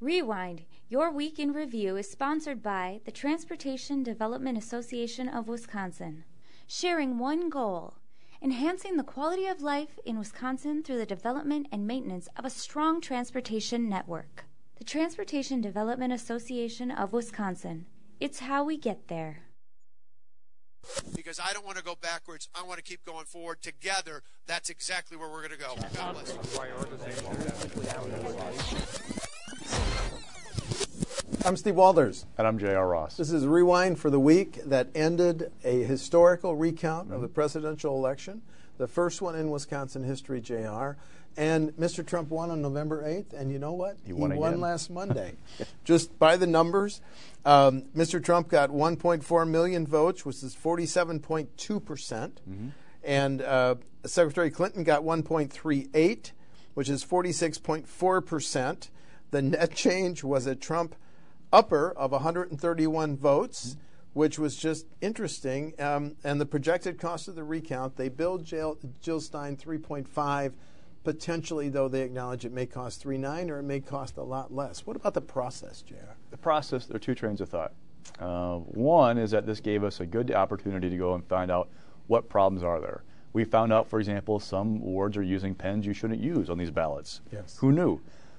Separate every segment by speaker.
Speaker 1: Rewind, your week in review, is sponsored by the Transportation Development Association of Wisconsin. Sharing one goal, enhancing the quality of life in Wisconsin through the development and maintenance of a strong transportation network. The Transportation Development Association of Wisconsin. It's how we get there.
Speaker 2: Because I don't want to go backwards. I want to keep going forward. Together, that's exactly where we're going to go. God bless you.
Speaker 3: I'm Steve Walders.
Speaker 4: And I'm J.R. Ross.
Speaker 3: This is Rewind for the week that ended a historical recount of the presidential election, the first one in Wisconsin history, J.R. And Mr. Trump won on November 8th, and you know what?
Speaker 4: He won
Speaker 3: last Monday. Just by the numbers, Mr. Trump got 1.4 million votes, which is 47.2%. And Secretary Clinton got 1.38, which is 46.4%. The net change was a Trump upper of 131 votes, which was just interesting. And the projected cost of the recount, they billed Jill Stein 3.5. Potentially, though, they acknowledge it may cost 3.9 or it may cost a lot less. What about the process, JR?
Speaker 4: The process, there are two trains of thought. One is that this gave us a good opportunity to go and find out what problems are there. We found out, for example, some wards are using pens you shouldn't use on these ballots.
Speaker 3: Yes.
Speaker 4: Who knew?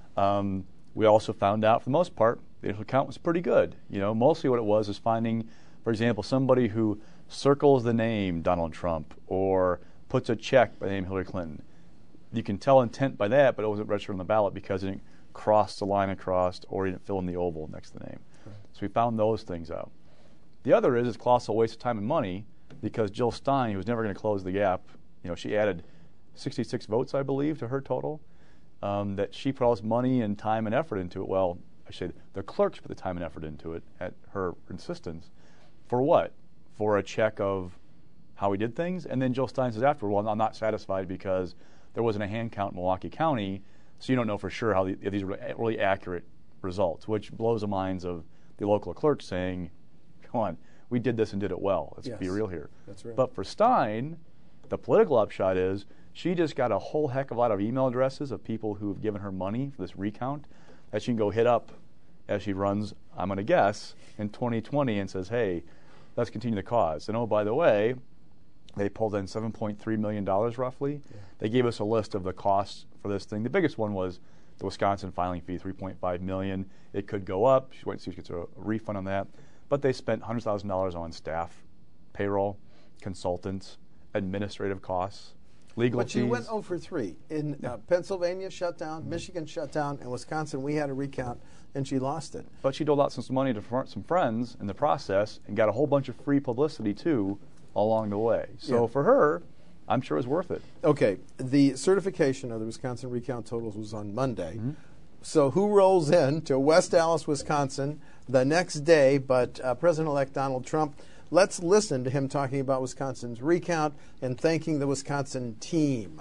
Speaker 4: We also found out, for the most part, the initial count was pretty good. You know, mostly what it was is finding, for example, somebody who circles the name Donald Trump or puts a check by the name Hillary Clinton. You can tell intent by that, but it wasn't registered on the ballot because it didn't cross the line across or it didn't fill in the oval next to the name.
Speaker 3: Right.
Speaker 4: So we found those things out. The other is colossal waste of time and money because Jill Stein, who was never going to close the gap, you know, she added 66 votes, I believe, to her total. That she put all this money and time and effort into it. Well, I should say the clerks put the time and effort into it at her insistence. For what? For a check of how we did things? And then Jill Stein says afterward, well, I'm not satisfied because there wasn't a hand count in Milwaukee County, so you don't know for sure how if these are really accurate results, which blows the minds of the local clerks saying, come on, we did this and did it well. Let's be real here.
Speaker 3: That's right.
Speaker 4: But for Stein, the political upshot is she just got a whole heck of a lot of email addresses of people who have given her money for this recount that she can go hit up as she runs, I'm going to guess, in 2020 and says, hey, let's continue the cause. And oh, by the way, they pulled in $7.3 million roughly. Yeah. They gave us a list of the costs for this thing. The biggest one was the Wisconsin filing fee, $3.5 million. It could go up. She went to see if she gets a refund on that. But they spent $100,000 on staff, payroll, consultants, administrative costs, legal fees.
Speaker 3: But you went 0 for 3. In Pennsylvania shut down, Michigan shut down, and Wisconsin we had a recount, and she lost it.
Speaker 4: But she doled out some money to some friends in the process and got a whole bunch of free publicity, too, along the way. So for her, I'm sure it was worth it.
Speaker 3: Okay. The certification of the Wisconsin recount totals was on Monday. So who rolls in to West Allis, Wisconsin the next day but President-elect Donald Trump? Let's listen to him talking about Wisconsin's recount and thanking the Wisconsin team.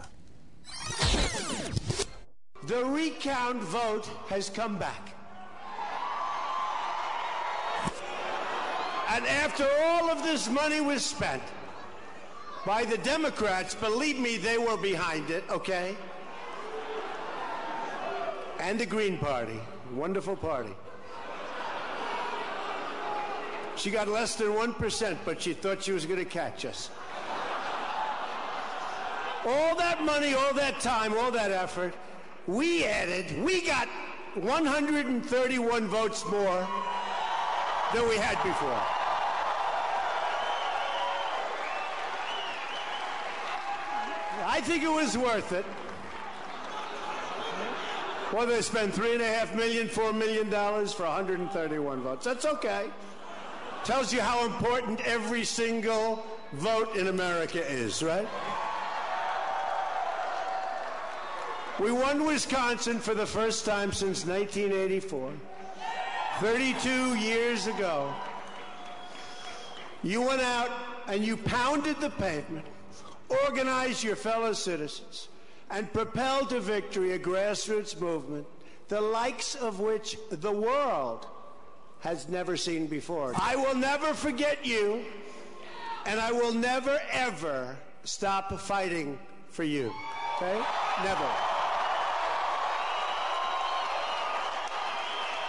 Speaker 5: The recount vote has come back. And after all of this money was spent by the Democrats, believe me, they were behind it, okay? And the Green Party, wonderful party. She got less than 1%, but she thought she was going to catch us. All that money, all that time, all that effort, we got 131 votes more than we had before. I think it was worth it. Well, they spent $3.5 million, $4 million for 131 votes. That's okay. Tells you how important every single vote in America is, right? We won Wisconsin for the first time since 1984, 32 years ago. You went out and you pounded the pavement, organized your fellow citizens, and propelled to victory a grassroots movement, the likes of which the world has never seen before. I will never forget you, and I will never, ever stop fighting for you. Okay? Never.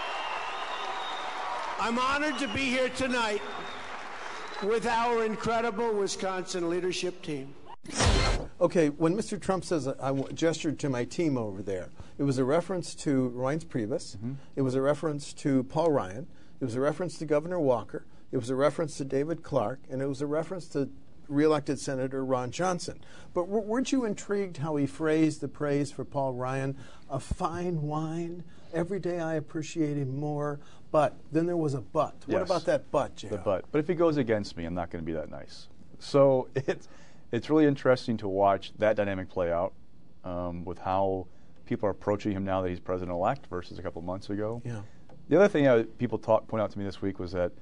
Speaker 5: I'm honored to be here tonight with our incredible Wisconsin leadership team.
Speaker 3: Okay, when Mr. Trump says, I gestured to my team over there, it was a reference to Reince Priebus. It was a reference to Paul Ryan. It was a reference to Governor Walker. It was a reference to David Clark. And it was a reference to re-elected Senator Ron Johnson. But weren't you intrigued how he phrased the praise for Paul Ryan? A fine wine. Every day I appreciate him more. But then there was a but.
Speaker 4: Yes.
Speaker 3: What about that but, J.R.?
Speaker 4: The but. But if he goes against me, I'm not going to be that nice. So it's really interesting to watch that dynamic play out with how people are approaching him now that he's president-elect versus a couple of months ago.
Speaker 3: Yeah.
Speaker 4: The other thing people point out to me this week was that,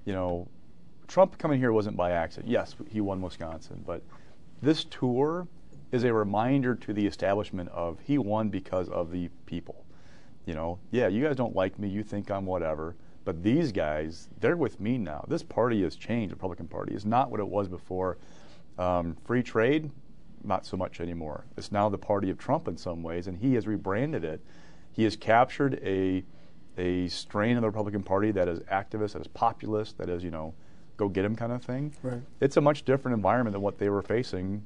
Speaker 4: Trump coming here wasn't by accident. Yes, he won Wisconsin, but this tour is a reminder to the establishment of he won because of the people. Yeah, you guys don't like me, you think I'm whatever, but these guys, they're with me now. This party has changed, the Republican Party. It's not what it was before. Free trade, not so much anymore. It's now the party of Trump in some ways, and he has rebranded it. He has captured a strain of the Republican Party that is activist, that is populist, that is, go get him kind of thing.
Speaker 3: Right.
Speaker 4: It's a much different environment than what they were facing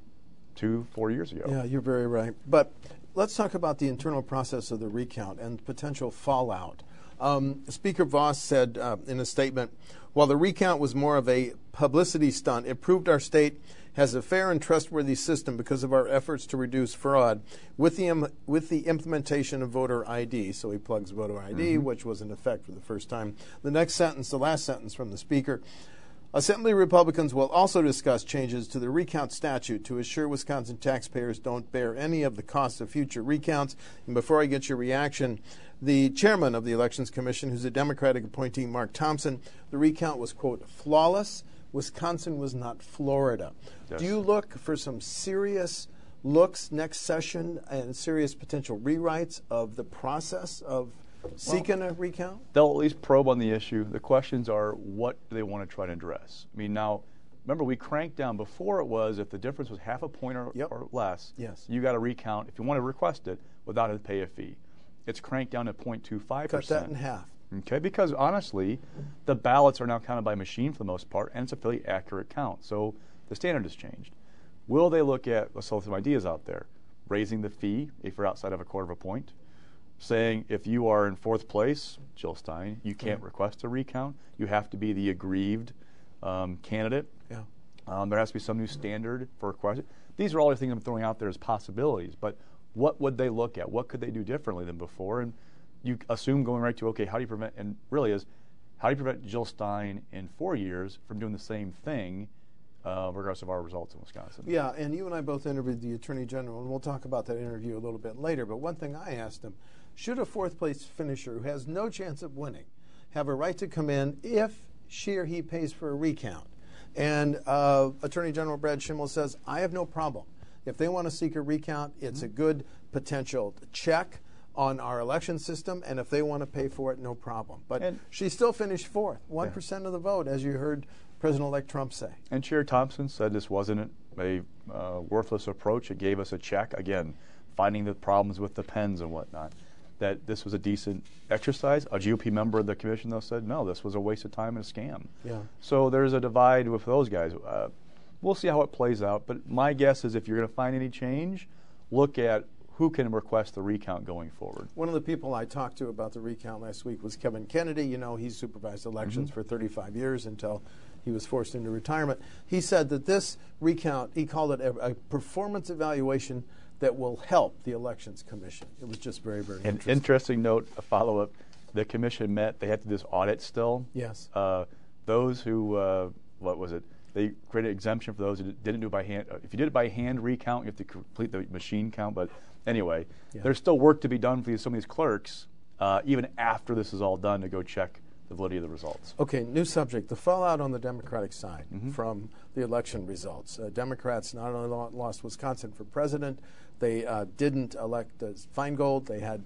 Speaker 4: 2-4 years ago.
Speaker 3: Yeah, you're very right. But let's talk about the internal process of the recount and potential fallout. Speaker Voss said in a statement, while the recount was more of a publicity stunt, it proved our state has a fair and trustworthy system because of our efforts to reduce fraud with the implementation of voter ID. So he plugs voter ID, which was in effect for the first time. The next sentence, the last sentence from the Speaker, Assembly Republicans will also discuss changes to the recount statute to assure Wisconsin taxpayers don't bear any of the costs of future recounts. And before I get your reaction, the chairman of the Elections Commission, who's a Democratic appointee, Mark Thompson, the recount was, quote, flawless. Wisconsin was not Florida. Yes. Do you look for some serious looks next session and serious potential rewrites of the process of seeking a recount?
Speaker 4: They'll at least probe on the issue. The questions are, what do they want to try to address? I mean, now, remember, we cranked down. Before it was, if the difference was half a point or less,
Speaker 3: yes,
Speaker 4: you got to recount, if you want to request it, without having to pay a fee. It's cranked down to 0.25%.
Speaker 3: Cut that in half.
Speaker 4: Okay, because honestly, the ballots are now counted by machine for the most part, and it's a fairly accurate count. So the standard has changed. Will they look at, let's throw some ideas out there, raising the fee if you're outside of a quarter of a point, saying if you are in fourth place, Jill Stein, you can't request a recount. You have to be the aggrieved candidate.
Speaker 3: Yeah.
Speaker 4: There has to be some new standard for request. These are all the things I'm throwing out there as possibilities, but what would they look at? What could they do differently than before? And you assume going right to, okay, how do you prevent, and really is, how do you prevent Jill Stein in 4 years from doing the same thing regardless of our results in Wisconsin?
Speaker 3: Yeah, and you and I both interviewed the Attorney General, and we'll talk about that interview a little bit later. But one thing I asked him, should a fourth-place finisher who has no chance of winning have a right to come in if she or he pays for a recount? And Attorney General Brad Schimel says, I have no problem. If they want to seek a recount, it's a good potential check on our election system, and if they want to pay for it, no problem. But she still finished fourth, 1% of the vote, as you heard President-elect Trump say.
Speaker 4: And Chair Thompson said this wasn't a worthless approach. It gave us a check, again, finding the problems with the pens and whatnot, that this was a decent exercise. A GOP member of the commission, though, said, no, this was a waste of time and a scam.
Speaker 3: Yeah.
Speaker 4: So there's a divide with those guys. We'll see how it plays out, but my guess is if you're going to find any change, look at who can request the recount going forward.
Speaker 3: One of the people I talked to about the recount last week was Kevin Kennedy. You know, he supervised elections for 35 years until he was forced into retirement. He said that this recount, he called it a performance evaluation that will help the Elections Commission. It was just very, very interesting.
Speaker 4: An interesting note, a follow-up. The commission met. They had to do this audit still.
Speaker 3: Yes.
Speaker 4: Those who, what was it? They created an exemption for those who didn't do it by hand. If you did it by hand recount, you have to complete the machine count. But anyway, there's still work to be done for some of these clerks, even after this is all done, to go check the validity of the results.
Speaker 3: Okay, new subject. The fallout on the Democratic side from the election results. Democrats not only lost Wisconsin for president, they didn't elect Feingold. They had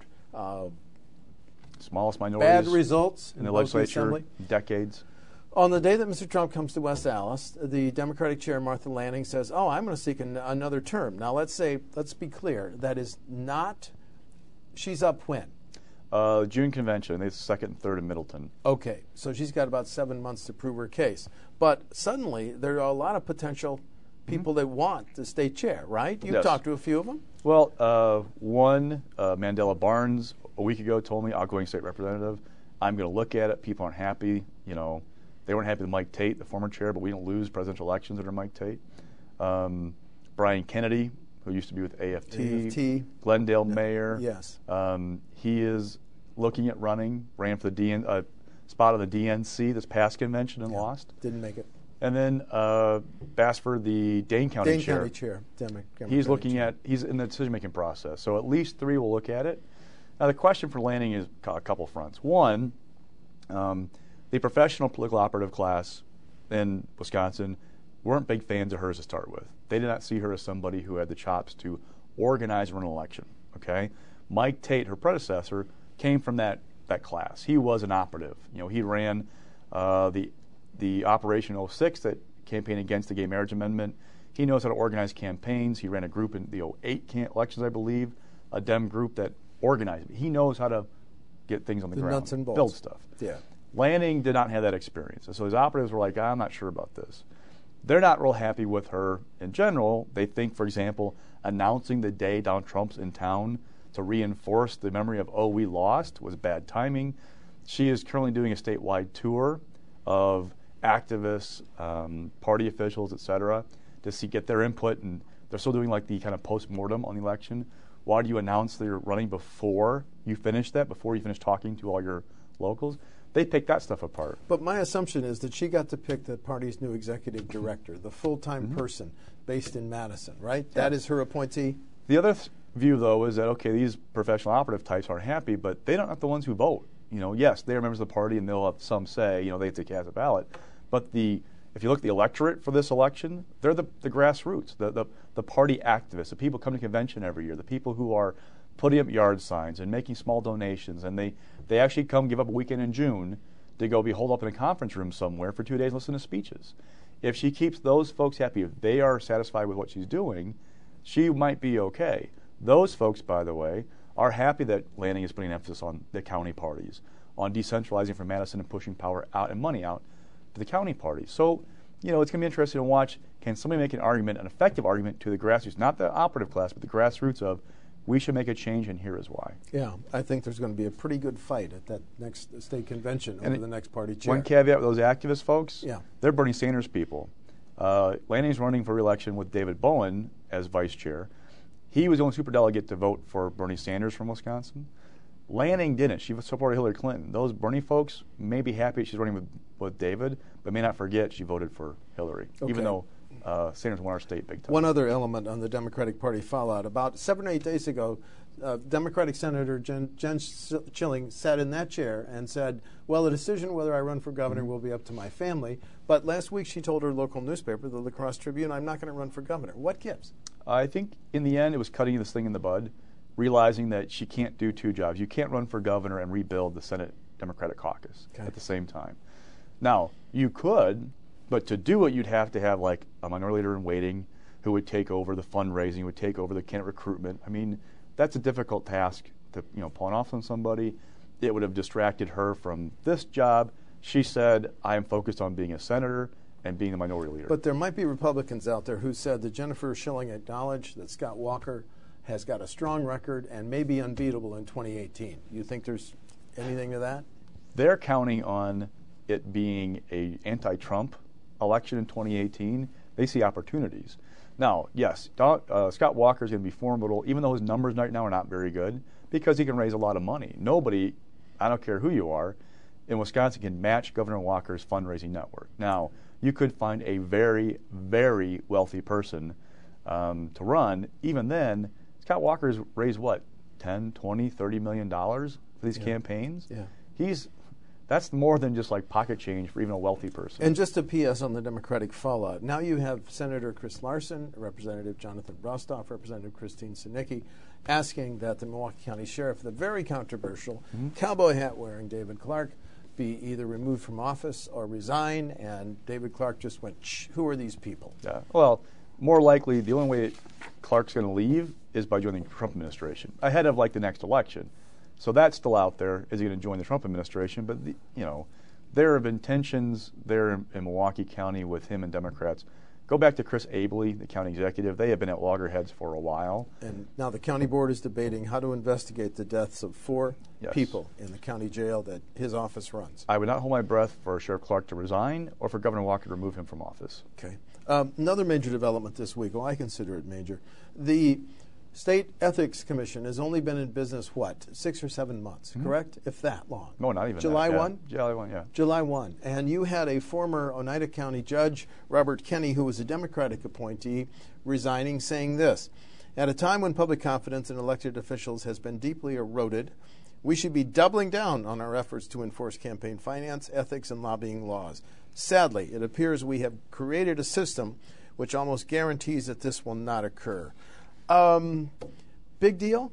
Speaker 4: smallest minorities
Speaker 3: bad results
Speaker 4: in the legislature in decades.
Speaker 3: On the day that Mr. Trump comes to West Allis, the Democratic chair, Martha Lanning, says, oh, I'm going to seek another term. Now, let's be clear. That is not, she's up when?
Speaker 4: June convention. It's second and third in Middleton.
Speaker 3: Okay, so she's got about 7 months to prove her case. But suddenly, there are a lot of potential people that want the state chair, right? You've
Speaker 4: Yes.
Speaker 3: talked to a few of them?
Speaker 4: Well, one, Mandela Barnes, a week ago told me, outgoing state representative, I'm going to look at it. People aren't happy. You know, they weren't happy with Mike Tate, the former chair, but we don't lose presidential elections under Mike Tate. Brian Kennedy, who used to be with AFT. Glendale mayor.
Speaker 3: Yes.
Speaker 4: He is looking at running, ran for the spot on the DNC this past convention and lost.
Speaker 3: Didn't make it.
Speaker 4: And then Bassford, the Dane County chair.
Speaker 3: County chair.
Speaker 4: He's looking at, he's in the decision-making process. So at least 3 will look at it. Now the question for Lanning is a couple fronts. One, the professional political operative class in Wisconsin weren't big fans of hers to start with. They did not see her as somebody who had the chops to organize and run an election. Okay, Mike Tate, her predecessor, came from that class. He was an operative. You know, he ran the Operation 06 that campaigned against the gay marriage amendment. He knows how to organize campaigns. He ran a group in the 08 elections, I believe, a Dem group that organized. He knows how to get things on the ground,
Speaker 3: nuts and bolts.
Speaker 4: build stuff.
Speaker 3: Yeah.
Speaker 4: Lanning did not have that experience. And so his operatives were like, I'm not sure about this. They're not real happy with her in general. They think, for example, announcing the day Donald Trump's in town to reinforce the memory of, oh, we lost, was bad timing. She is currently doing a statewide tour of activists, party officials, et cetera, to get their input. And they're still doing like the kind of post-mortem on the election. Why do you announce that you're running before you finish that, before you finish talking to all your locals? They pick that stuff apart.
Speaker 3: But my assumption is that she got to pick the party's new executive director, the full-time person based in Madison, right? Yeah. That is her appointee?
Speaker 4: The other view, though, is that, okay, these professional operative types aren't happy, but they don't have the ones who vote. You know, yes, they are members of the party and they'll have some say, you know, they have to cast a ballot. But if you look at the electorate for this election, they're the grassroots, the party activists, the people come to convention every year, the people who are putting up yard signs and making small donations, and they actually come give up a weekend in June to go be holed up in a conference room somewhere for 2 days and listen to speeches. If she keeps those folks happy, if they are satisfied with what she's doing, she might be okay. Those folks, by the way, are happy that Lanning is putting emphasis on the county parties, on decentralizing from Madison and pushing power out and money out to the county parties. So, you know, it's going to be interesting to watch, can somebody make an argument, an effective argument to the grassroots, not the operative class, but the grassroots of, we should make a change, and here is why.
Speaker 3: Yeah, I think there's going to be a pretty good fight at that next state convention over the next party chair.
Speaker 4: One caveat with those activist folks,
Speaker 3: yeah,
Speaker 4: they're Bernie Sanders people. Lanning's running for re-election with David Bowen as vice chair. He was the only superdelegate to vote for Bernie Sanders from Wisconsin. Lanning didn't. She supported Hillary Clinton. Those Bernie folks may be happy she's running with David, but may not forget she voted for Hillary, even though Sanders won our state big time.
Speaker 3: One other element on the Democratic Party fallout. About 7 or 8 days ago, Democratic Senator Jen Chilling sat in that chair and said, well, the decision whether I run for governor will be up to my family. But last week she told her local newspaper, the La Crosse Tribune, I'm not going to run for governor. What gives?
Speaker 4: I think in the end it was cutting this thing in the bud, realizing that she can't do 2 jobs. You can't run for governor and rebuild the Senate Democratic caucus at the same time. Now, you could, but to do it, you'd have to have like a minority leader in waiting who would take over the fundraising, would take over the candidate recruitment. I mean, that's a difficult task to pawn off on somebody. It would have distracted her from this job. She said, I am focused on being a senator and being the minority leader.
Speaker 3: But there might be Republicans out there who said that Jennifer Schilling acknowledged that Scott Walker has got a strong record and may be unbeatable in 2018. You think there's anything to that?
Speaker 4: They're counting on it being an anti-Trump election in 2018. They see opportunities. Now, yes, Scott Walker is going to be formidable, even though his numbers right now are not very good, because he can raise a lot of money. Nobody, I don't care who you are, in Wisconsin can match Governor Walker's fundraising network. Now, you could find a very, very wealthy person to run. Even then, Scott Walker's raised what, $10, $20, $30 million for these campaigns?
Speaker 3: Yeah. That's more than just like pocket change for even a wealthy person.
Speaker 2: And just a PS on the Democratic fallout. Now you have Senator Chris Larson, Representative Jonathan Brostoff, Representative Christine Sinicki, asking that the Milwaukee County Sheriff, the very controversial cowboy hat wearing David Clark, be either removed from office or resign. And David Clark just went, shh, who are these people?
Speaker 4: Yeah. Well, more likely, the only way Clark's going to leave is by joining the Trump administration ahead of like the next election. So that's still out there. Is he going to join the Trump administration? But there have been tensions there in Milwaukee County with him and Democrats. Go back to Chris Abele, the county executive. They have been at loggerheads for a while.
Speaker 2: And now the county board is debating how to investigate the deaths of 4 people in the county jail that his office runs.
Speaker 4: I would not hold my breath for Sheriff Clark to resign or for Governor Walker to remove him from office.
Speaker 2: Okay. Another major development this week, well, I consider it major. The State Ethics Commission has only been in business, 6 or 7 months, correct? If that long.
Speaker 4: No, not even
Speaker 2: July
Speaker 4: that.
Speaker 2: 1?
Speaker 4: July 1, yeah.
Speaker 2: July 1. And you had a former Oneida County judge, Robert Kenney, who was a Democratic appointee, resigning, saying this: "At a time when public confidence in elected officials has been deeply eroded, we should be doubling down on our efforts to enforce campaign finance, ethics, and lobbying laws. Sadly, it appears we have created a system which almost guarantees that this will not occur." Big deal?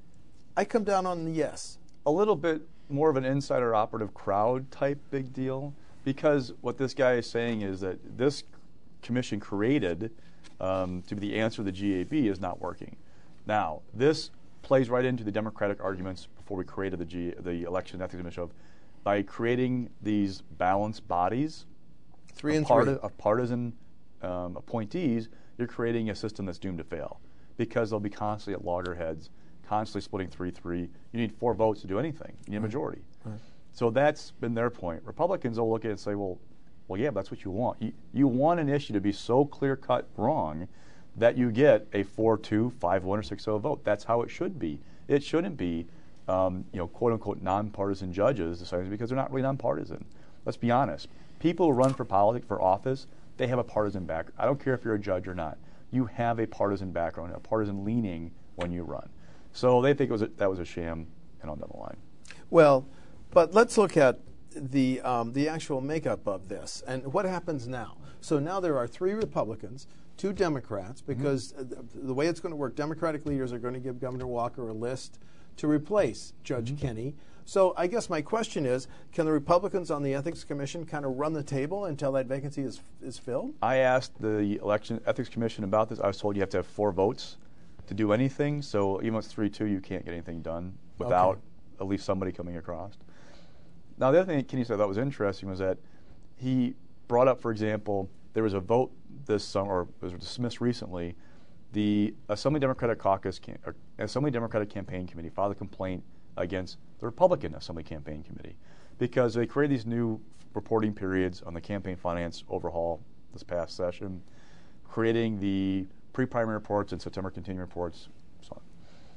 Speaker 2: I come down on the yes.
Speaker 4: A little bit more of an insider operative crowd type big deal, because what this guy is saying is that this commission created to be the answer to the GAB is not working. Now, this plays right into the Democratic arguments before we created the Election Ethics Commission of, by creating these balanced bodies,
Speaker 2: 3 and 3
Speaker 4: of partisan appointees, you're creating a system that's doomed to fail, because they'll be constantly at loggerheads, constantly splitting 3-3. You need 4 votes to do anything. You need a majority.
Speaker 2: Right.
Speaker 4: So that's been their point. Republicans will look at it and say, well, yeah, but that's what you want. You want an issue to be so clear-cut wrong that you get a 4-2, 5-1, or 6-0 vote. That's how it should be. It shouldn't be, quote-unquote nonpartisan judges deciding, because they're not really nonpartisan. Let's be honest. People who run for office, they have a partisan background. I don't care if you're a judge or not. You have a partisan background, a partisan leaning when you run. So they think that was a sham, and on down the line.
Speaker 2: Well, but let's look at the actual makeup of this and what happens now. So now there are 3 Republicans, 2 Democrats, because the way it's going to work, Democratic leaders are going to give Governor Walker a list to replace Judge Kenney. So I guess my question is, can the Republicans on the Ethics Commission kind of run the table until that vacancy is filled?
Speaker 4: I asked the Election Ethics Commission about this. I was told you have to have 4 votes to do anything. So even if it's 3-2, you can't get anything done without at least somebody coming across. Now, the other thing that Kenney said that was interesting was that he brought up, for example, there was a vote this summer, or was dismissed recently. The Assembly Democratic Caucus, Assembly Democratic Campaign Committee filed a complaint against the Republican Assembly Campaign Committee because they created these new reporting periods on the campaign finance overhaul this past session, creating the pre-primary reports and September continuing reports, so on.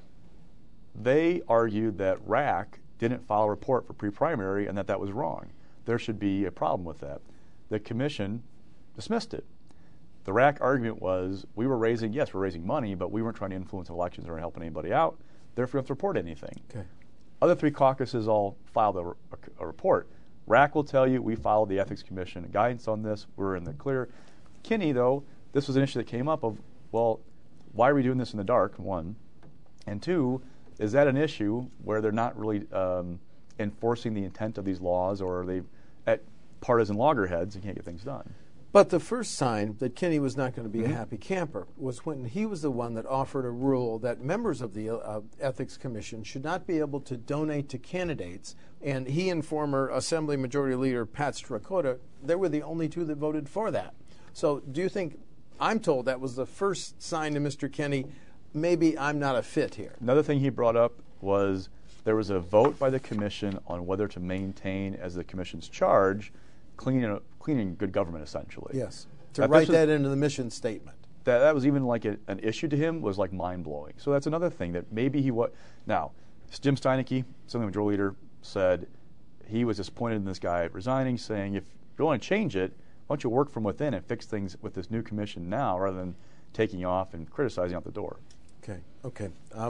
Speaker 4: They argued that RAC didn't file a report for pre-primary and that was wrong. There should be a problem with that. The commission dismissed it. The RAC argument was, we're raising money, but we weren't trying to influence elections or helping anybody out. Therefore, we don't have to report anything.
Speaker 2: Okay.
Speaker 4: Other 3 caucuses all filed a report. RAC will tell you we followed the Ethics Commission guidance on this. We're in the clear. Kenney, though, this was an issue that came up of, well, why are we doing this in the dark, 1? And 2, is that an issue where they're not really enforcing the intent of these laws, or are they at partisan loggerheads and can't get things done?
Speaker 2: But the first sign that Kenney was not going to be a happy camper was when he was the one that offered a rule that members of the Ethics Commission should not be able to donate to candidates. And he and former Assembly Majority Leader Pat Strakota, they were the only 2 that voted for that. So do you think, I'm told that was the first sign to Mr. Kenney, maybe I'm not a fit here?
Speaker 4: Another thing he brought up was there was a vote by the commission on whether to maintain as the commission's charge cleaning good government, essentially.
Speaker 2: Yes, to write that into the mission statement.
Speaker 4: That was even like an issue to him, was like mind-blowing. So that's another thing that maybe he was. Now, Jim Steineke, Assembly Majority Leader, said he was disappointed in this guy resigning, saying, if you want to change it, why don't you work from within and fix things with this new commission now rather than taking off and criticizing out the door.
Speaker 2: Okay.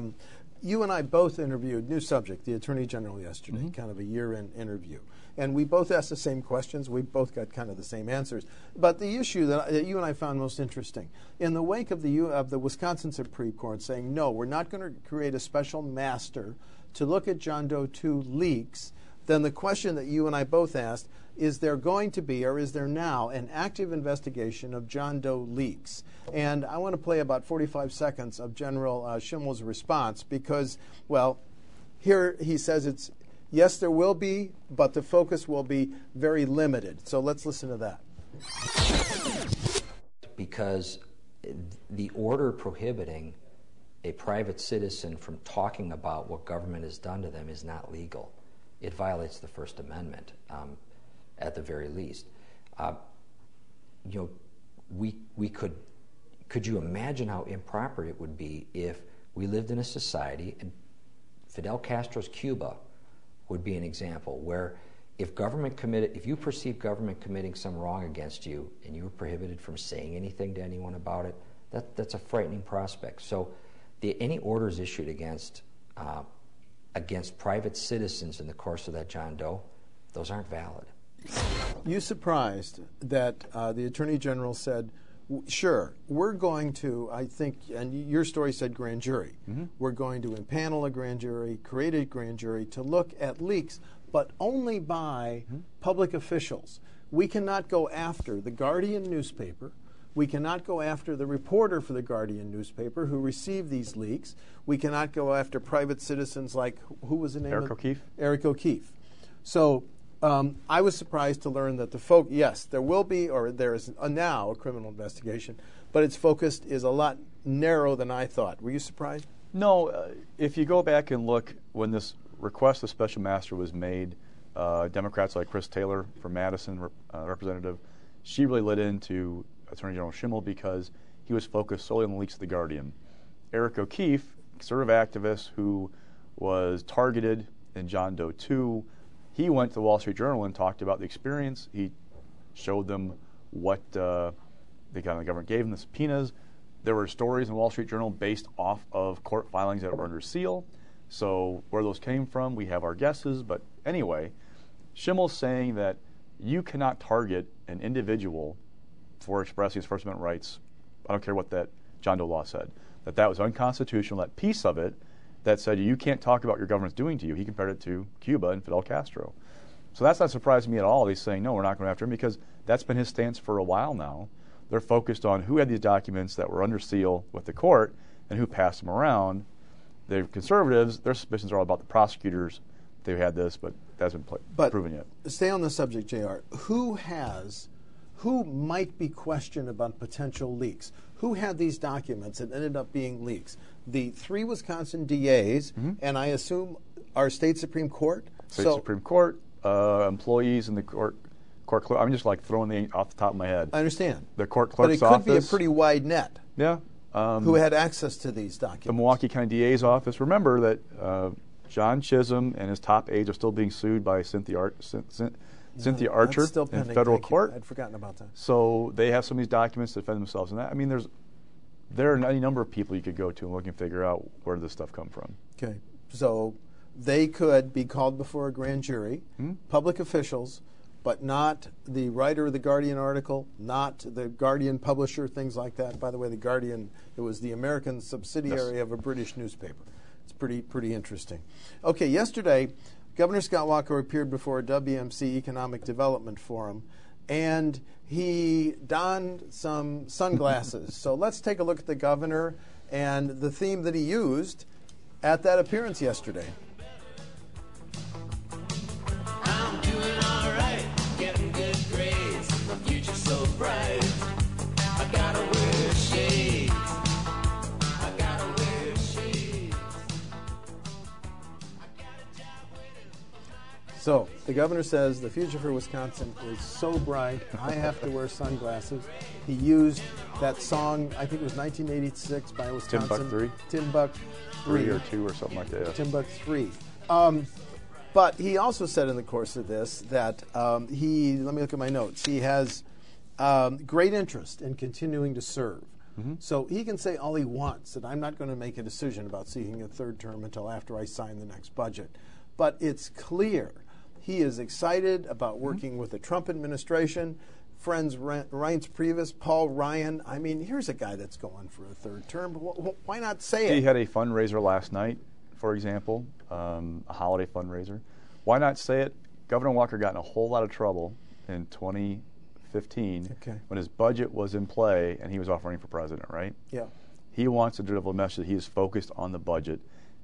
Speaker 2: You and I both interviewed, new subject, the Attorney General yesterday, kind of a year-end interview. And we both asked the same questions. We both got kind of the same answers. But the issue that you and I found most interesting, in the wake of the Wisconsin Supreme Court saying, no, we're not going to create a special master to look at John Doe 2 leaks, then the question that you and I both asked, is there going to be, or is there now, an active investigation of John Doe leaks? And I want to play about 45 seconds of General Schimmel's response because, well,
Speaker 3: Here he says it's, yes, there will be, but the focus will be very limited. So let's listen to that.
Speaker 6: Because the order prohibiting a private citizen from talking about what government has done to them is not legal. It violates the First Amendment, at the very least. Could you imagine how improper it would be if we lived in a society, and Fidel Castro's Cuba would be an example, where if you perceive government committing some wrong against you and you were prohibited from saying anything to anyone about it, that's a frightening prospect. So any orders issued against private citizens in the course of that John Doe, those aren't valid.
Speaker 3: You surprised that the Attorney General said, sure, we're going to, I think, and your story said grand jury. Mm-hmm. We're going to impanel a grand jury, create a grand jury to look at leaks, but only by public officials. We cannot go after the Guardian newspaper. We cannot go after the reporter for the Guardian newspaper who received these leaks. We cannot go after private citizens like, who was the name?
Speaker 4: Eric O'Keefe.
Speaker 3: Eric O'Keefe. So I was surprised to learn that yes, there will be, or there is now a criminal investigation, but its focus is a lot narrower than I thought. Were you surprised?
Speaker 4: No. If you go back and look, when this request of special master was made, Democrats like Chris Taylor from Madison, representative, she really lit into Attorney General Schimmel because he was focused solely on the leaks of the Guardian. Eric O'Keefe, conservative activist who was targeted in John Doe 2, he went to the Wall Street Journal and talked about the experience. He showed them what the government gave him, the subpoenas. There were stories in the Wall Street Journal based off of court filings that were under seal. So where those came from, we have our guesses. But anyway, Schimmel's saying that you cannot target an individual for expressing his First Amendment rights. I don't care what that John Doe law said. That was unconstitutional. That piece of it that said you can't talk about what your government's doing to you. He compared it to Cuba and Fidel Castro. So that's not surprising me at all. He's saying, no, we're not going after him, because that's been his stance for a while now. They're focused on who had these documents that were under seal with the court and who passed them around. The conservatives, their suspicions are all about the prosecutors. They had this, but that hasn't been proven yet.
Speaker 3: Stay on the subject, JR. Who might be questioned about potential leaks? Who had these documents that ended up being leaks? The 3 Wisconsin DAs, and I assume our state Supreme Court?
Speaker 4: Supreme Court, employees in the court clerk. I'm just like throwing the off the top of my head.
Speaker 3: I understand.
Speaker 4: The court clerk's office.
Speaker 3: But it could be a pretty wide net.
Speaker 4: Yeah.
Speaker 3: Who had access to these documents? The
Speaker 4: Milwaukee County DA's office. Remember that John Chisholm and his top aides are still being sued by Cynthia Archer in federal court.
Speaker 3: I'd forgotten about that.
Speaker 4: So they have some of these documents to defend themselves. And that, I mean, there are any number of people you could go to and look and figure out where did this stuff come from.
Speaker 3: Okay. So they could be called before a grand jury, public officials, but not the writer of the Guardian article, not the Guardian publisher, things like that. By the way, the Guardian, it was the American subsidiary of a British newspaper. It's pretty interesting. Okay, yesterday, Governor Scott Walker appeared before a WMC Economic Development Forum, and he donned some sunglasses. So let's take a look at the governor and the theme that he used at that appearance yesterday.
Speaker 7: I'm doing all right, getting good grades, my future's so bright. I gotta wear shades. I gotta wear shades.
Speaker 3: So the governor says the future for Wisconsin is so bright, I have to wear sunglasses. He used that song, I think it was 1986 by Wisconsin.
Speaker 4: Timbuk 3 or 2 or something like that.
Speaker 3: Timbuk 3. But he also said in the course of this that let me look at my notes, he has great interest in continuing to serve. So he can say all he wants, that I'm not going to make a decision about seeking a third term until after I sign the next budget. But it's clear he is excited about working with the Trump administration. Friends Reince Priebus, Paul Ryan. I mean, here's a guy that's going for a third term. Why not say it?
Speaker 4: He had a fundraiser last night, for example, a holiday fundraiser. Why not say it? Governor Walker got in a whole lot of trouble in 2015 when his budget was in play and he was offering for president, right?
Speaker 3: Yeah.
Speaker 4: He wants to deliver a message that he is focused on the budget.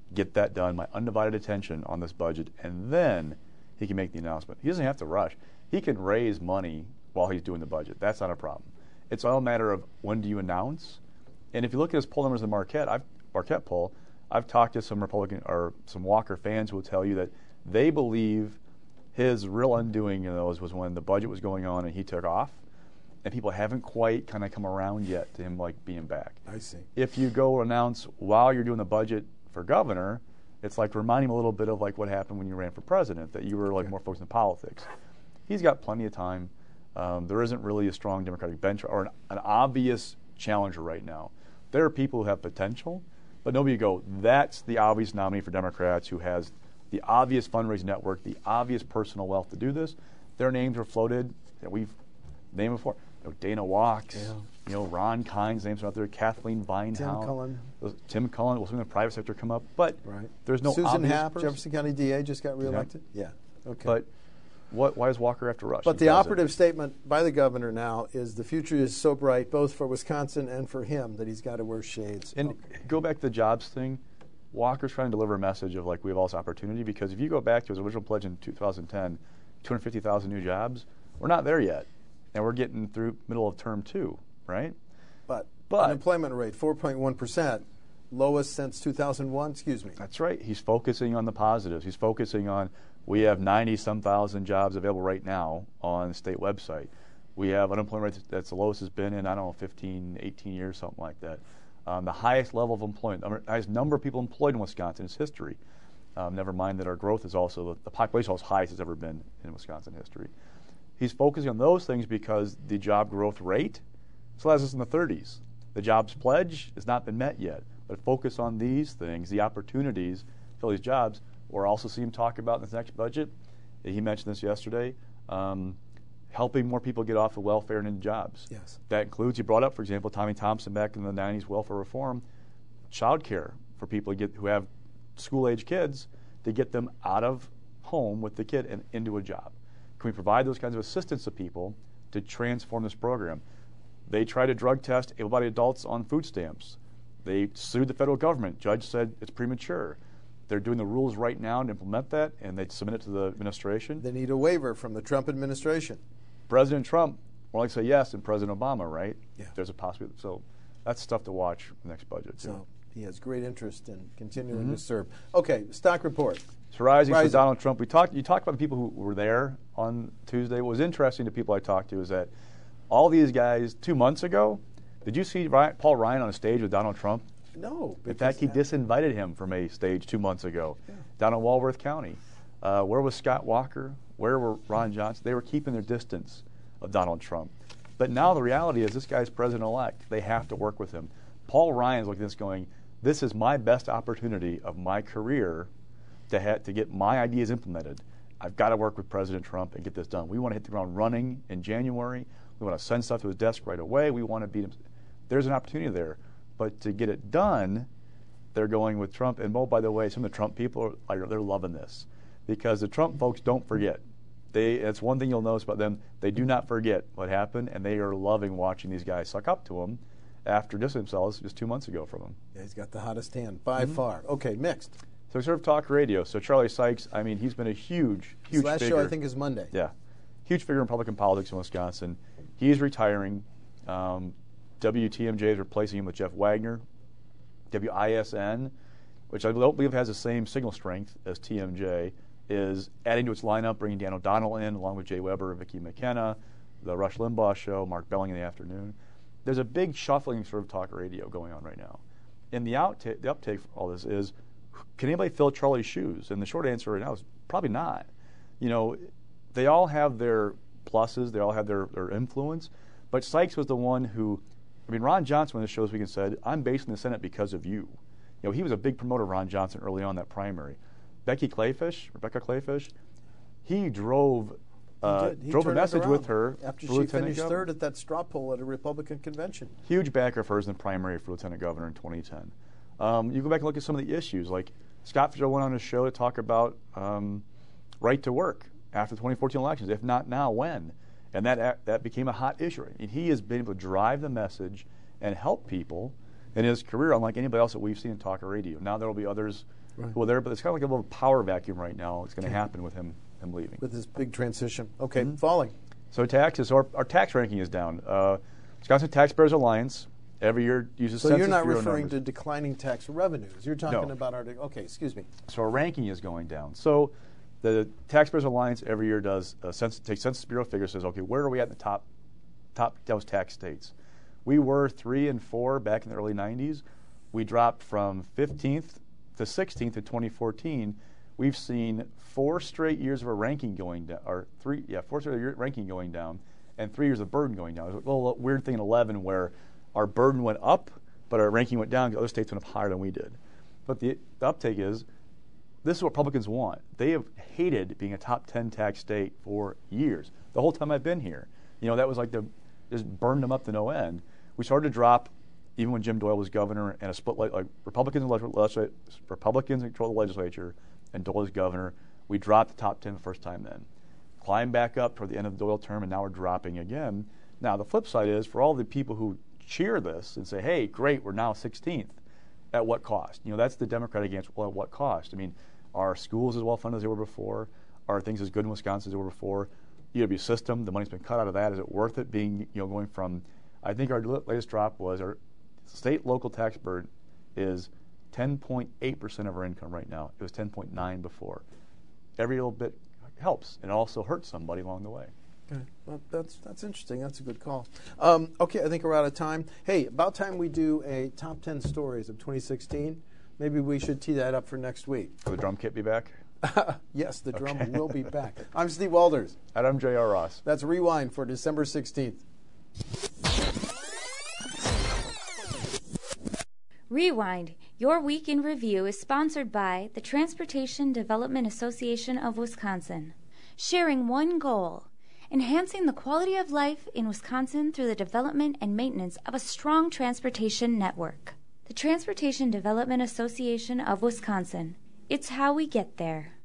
Speaker 4: get that done, my undivided attention on this budget, and then he can make the announcement. He doesn't have to rush. He can raise money while he's doing the budget. That's not a problem. It's all a matter of when do you announce. And if you look at his poll numbers in the Marquette poll, I've talked to some Republican or some Walker fans who will tell you that they believe his real undoing in those was when the budget was going on and he took off, and people haven't quite kind of come around yet to him like being back.
Speaker 2: I see.
Speaker 4: If you go announce while you're doing the budget for governor, it's like reminding him a little bit of like what happened when you ran for president, that you were like more focused on politics. He's got plenty of time. There isn't really a strong Democratic bench or an obvious challenger right now. There are people who have potential, but nobody go, that's the obvious nominee for Democrats who has the obvious fundraising network, the obvious personal wealth to do this. Their names were floated that we've named before. Dana Walks, Ron Kynes' names are out there, Kathleen Vinehouse, Tim Cullen. We'll see the private sector come up, but there's no
Speaker 2: Susan
Speaker 4: obvious
Speaker 2: Happ,
Speaker 4: person.
Speaker 2: Jefferson County DA, just got reelected. Yeah. Okay.
Speaker 4: But why does Walker have to rush?
Speaker 2: But the operative statement by the governor now is the future is so bright, both for Wisconsin and for him, that he's got to wear shades.
Speaker 4: And go back to the jobs thing. Walker's trying to deliver a message of like we have all this opportunity, because if you go back to his original pledge in 2010, 250,000 new jobs, we're not there yet. And we're getting through middle of term 2, right?
Speaker 2: But unemployment rate, 4.1%, lowest since 2001, excuse me.
Speaker 4: That's right. He's focusing on the positives. He's focusing on, we have 90-some thousand jobs available right now on the state website. We have unemployment rate that's the lowest it's been in, 15, 18 years, something like that. The highest level of employment, the highest number of people employed in Wisconsin is history. Never mind that our growth is also, the population is highest it's ever been in Wisconsin history. He's focusing on those things because the job growth rate still has us in the 30s. The jobs pledge has not been met yet. But focus on these things, the opportunities, fill these jobs. We'll also see him talk about in this next budget. He mentioned this yesterday, helping more people get off of welfare and into jobs.
Speaker 2: Yes.
Speaker 4: That includes, he brought up, for example, Tommy Thompson back in the 90s, welfare reform, child care for people who have school-age kids, to get them out of home with the kid and into a job. Can we provide those kinds of assistance to people to transform this program? They tried to drug test able-bodied adults on food stamps. They sued the federal government. Judge said it's premature. They're doing the rules right now to implement that, and they submit it to the administration.
Speaker 2: They need a waiver from the Trump administration.
Speaker 4: President Trump more like say yes than President Obama, right?
Speaker 2: Yeah.
Speaker 4: There's a possibility. So that's stuff to watch for the next budget, too.
Speaker 2: So he has great interest in continuing to serve. Okay, stock report.
Speaker 4: It's rising for Donald Trump. You talked about the people who were there on Tuesday. What was interesting to people I talked to is that all these guys 2 months ago, did you see Paul Ryan on a stage with Donald Trump?
Speaker 2: No.
Speaker 4: In fact, he disinvited him from a stage 2 months ago down in Walworth County. Where was Scott Walker? Where were Ron Johnson? They were keeping their distance of Donald Trump. But now the reality is this guy's president-elect. They have to work with him. Paul Ryan's looking at this going, this is my best opportunity of my career to get my ideas implemented. I've got to work with President Trump and get this done. We want to hit the ground running in January. We want to send stuff to his desk right away. We want to beat him. There's an opportunity there. But to get it done, they're going with Trump. And, by the way, some of the Trump people, they're loving this. Because the Trump folks don't forget. That's one thing you'll notice about them. They do not forget what happened, and they are loving watching these guys suck up to him after distancing themselves just 2 months ago from him.
Speaker 2: Yeah, he's got the hottest hand by far. Okay, mixed.
Speaker 4: So sort of talk radio. So Charlie Sykes, he's been a huge
Speaker 2: His last
Speaker 4: figure.
Speaker 2: show, I think, is Monday.
Speaker 4: Yeah. Huge figure in Republican politics in Wisconsin. He's retiring. WTMJ is replacing him with Jeff Wagner. WISN, which I don't believe has the same signal strength as TMJ, is adding to its lineup, bringing Dan O'Donnell in, along with Jay Weber, Vicki McKenna, the Rush Limbaugh Show, Mark Belling in the afternoon. There's a big shuffling sort of talk radio going on right now. And the uptake for all this is, can anybody fill Charlie's shoes? And the short answer right now is probably not. They all have their pluses, they all have their influence, but Sykes was the one who, Ron Johnson, when the show's weekend, said, I'm based in the Senate because of you. He was a big promoter of Ron Johnson early on in that primary. Rebecca Clayfish, he drove a message with her
Speaker 2: after
Speaker 4: for
Speaker 2: she
Speaker 4: Lieutenant
Speaker 2: finished
Speaker 4: Governor.
Speaker 2: third at that straw poll at a Republican convention.
Speaker 4: Huge backer of hers in the primary for Lieutenant Governor in 2010. You go back and look at some of the issues, like Scott Fitzgerald went on his show to talk about right to work after the 2014 elections. If not now, when? And that became a hot issue. And he has been able to drive the message and help people in his career, unlike anybody else that we've seen in talk radio. Now there will be others who are there, but it's kind of like a little power vacuum right now. It's going to happen with him leaving.
Speaker 2: With this big transition. Okay, falling.
Speaker 4: So taxes, our tax ranking is down. Wisconsin Taxpayers Alliance every year uses
Speaker 2: So
Speaker 4: Census
Speaker 2: you're not
Speaker 4: Bureau
Speaker 2: referring
Speaker 4: numbers.
Speaker 2: to declining tax revenues. You're talking
Speaker 4: No.
Speaker 2: about our. Okay, excuse me.
Speaker 4: So our ranking is going down. So the Taxpayers Alliance every year does takes Census Bureau figures, says, okay, where are we at in the top those tax states? We were 3 and 4 back in the early 90s. We dropped from 15th to 16th in 2014. We've seen 4 straight years of our ranking going down, or 4 straight years ranking going down, and 3 years of burden going down. There's a little weird thing in 11 where our burden went up, but our ranking went down because other states went up higher than we did. But the uptake is, this is what Republicans want. They have hated being a top 10 tax state for years. The whole time I've been here. That was like just burned them up to no end. We started to drop even when Jim Doyle was governor and a split, like Republicans control the legislature and Doyle was governor. We dropped the top 10 the first time then. Climbed back up toward the end of the Doyle term, and now we're dropping again. Now, the flip side is, for all the people who cheer this and say, hey, great, we're now 16th, at what cost? That's the Democratic answer. Well, at what cost? I mean, are schools as well funded as they were before? Are things as good in Wisconsin as they were before? EW system, the money's been cut out of that. Is it worth it being, going from, I think our latest drop was our state local tax burden is 10.8% of our income right now. It was 10.9 before. Every little bit helps, and it also hurts somebody along the way.
Speaker 2: Okay. Well, that's interesting. That's a good call. Okay, I think we're out of time. Hey, about time we do a top 10 stories of 2016. Maybe we should tee that up for next week.
Speaker 4: Will the drum kit be back?
Speaker 2: Yes, the drum will be back. I'm Steve Walders.
Speaker 4: And I'm J.R. Ross.
Speaker 2: That's Rewind for December 16th.
Speaker 1: Rewind, your week in review, is sponsored by the Transportation Development Association of Wisconsin. Sharing one goal: enhancing the quality of life in Wisconsin through the development and maintenance of a strong transportation network. The Transportation Development Association of Wisconsin. It's how we get there.